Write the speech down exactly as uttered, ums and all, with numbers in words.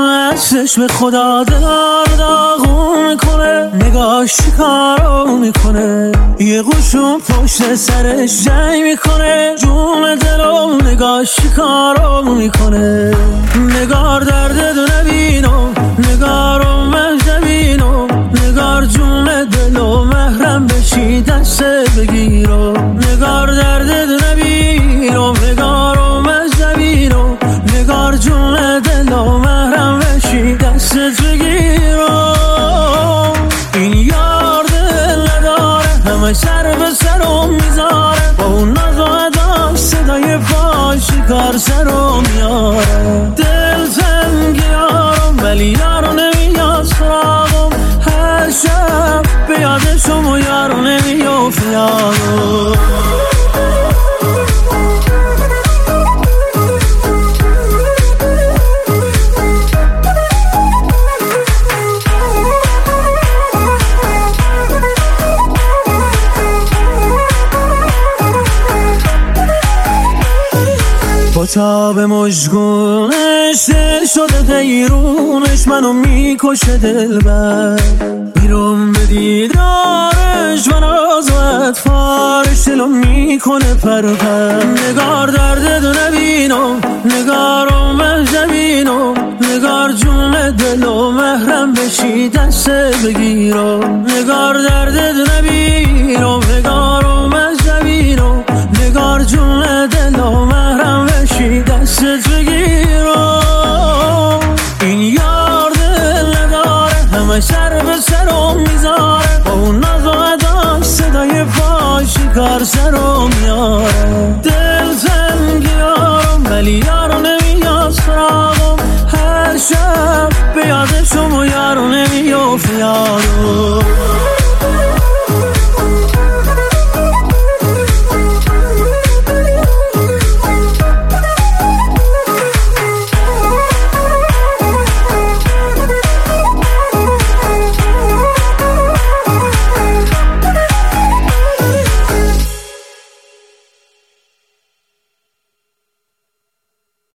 دستش به خدا دلار داغون میکنه، نگاش چیکارو میکنه، یه قوشون پشت سرش جنگ میکنه، جون دلو نگاش چیکارو میکنه. نگار درد دو نبینم، نگارو من نبینم، نگار جون دلو محرم بشی دست بگیرم. نگار درد دو نبینم، نگارو من نبینم، نگار جون دلو محرم بشی دست بگیرم. این یار دل نداره، همه سر به سرم میذاره، با اون ناز و اداش صدای پاش کار سرم میاره. دل تنگ یارم ولی یارو نمیاد سراغم، هر شب به یادشم و یارو نمیافت یارم. با تاب مشگونش دل شده حیرونش، منو میکشه دلبر، میرم به دیدارش و ناز و اطفارش دلو میکنه پر پر. نگار درد دو نبینم، نگارو من نبینم، نگار جون دلو محرم بشی دست بگیرم. نگار درد دو نبینم، نگارو من نبینم، نگار جون دلو محرم بشی دست بگیرم. این یار دل نداره، همه سر به سرم میذاره، با اون ناز و اداش صدای پاش کار سرم میاره. دل تنگ یارم ولی یارو نمیاد سراغم، هر شب به یادشم